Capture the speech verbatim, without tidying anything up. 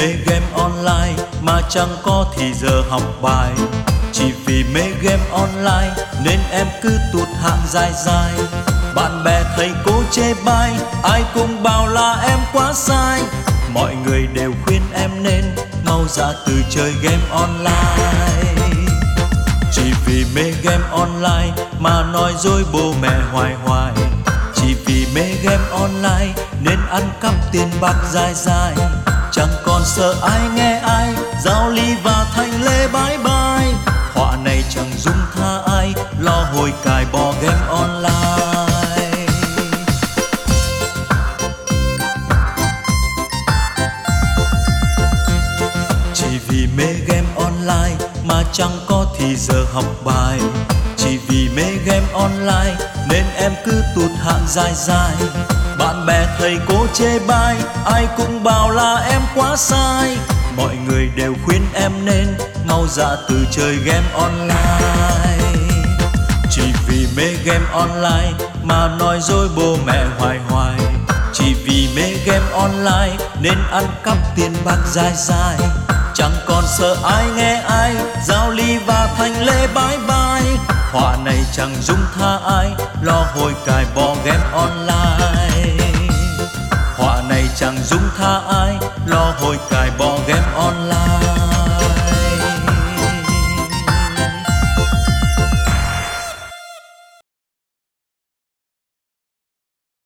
mê game online mà chẳng có thì giờ học bài. Chỉ vì mê game online nên em cứ tụt hạng dài dài. Bạn bè thầy cô chê bai, ai cũng bảo là em quá sai. Mọi người đều khuyên em nên mau ra từ chơi game online. Chỉ vì mê game online mà nói dối bố mẹ hoài hoài. Chỉ vì mê game online nên ăn cắp tiền bạc dài dài. Chẳng còn sợ ai nghe ai, Giao Ly và Thành Lê bye bye. Họa này chẳng dung tha ai, lo hồi cài bỏ game online. Chỉ vì mê game online mà chẳng có thì giờ học bài. Chỉ vì mê game online nên em cứ tụt hạng dài dài. Bạn bè thầy cô chê bai, ai cũng bảo là em quá sai. Mọi người đều khuyên em nên mau dạ từ chơi game online. Chỉ vì mê game online mà nói dối bố mẹ hoài hoài. Chỉ vì mê game online nên ăn cắp tiền bạc dài dài. Chẳng còn sợ ai nghe ai, Giao Ly và Thành Lê bye bye. Họa này chẳng dung tha ai, lo hồi cài bỏ game online. Họa này chẳng dung tha ai, lo hồi cài bỏ game online.